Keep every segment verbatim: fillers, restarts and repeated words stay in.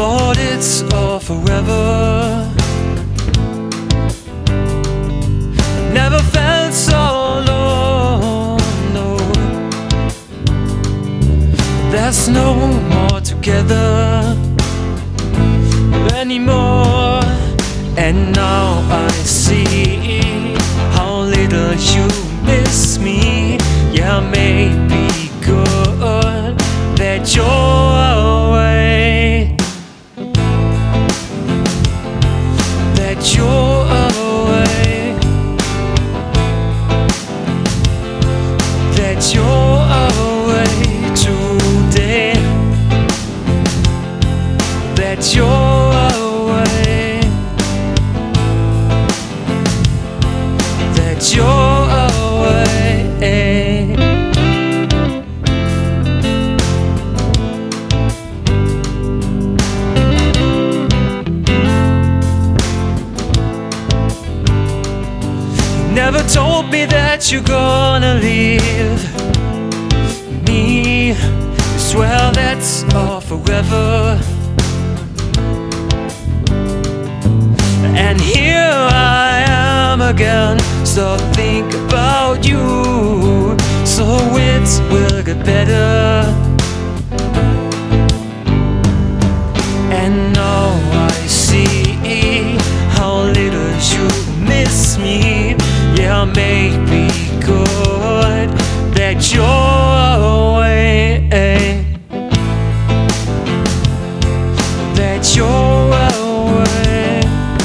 thought it's all forever. Never felt so alone, no. There's no more together anymore. And now I see how little you miss me. Yeah, maybe good that you're away, that you're away, that you're away today, that you're away, that you're away. Never told me that you're gonna leave me. You swear that's all forever. And here I am again, so think about you, so it will get better. And now I see how little you miss me. Yeah, maybe good that you're away, that you're away,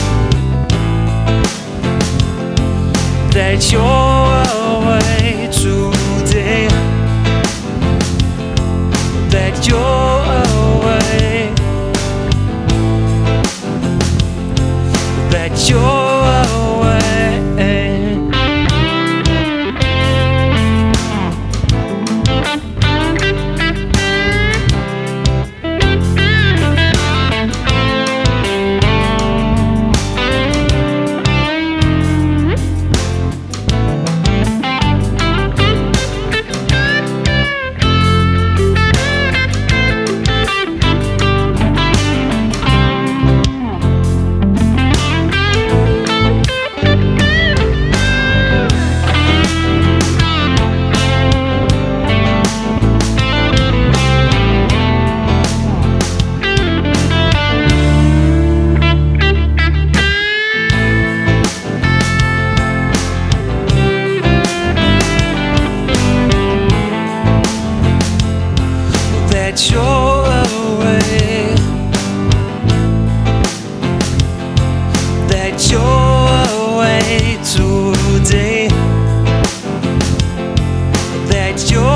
that you're away today, that you're away, that you're away. That you're away, that you're away today, that you're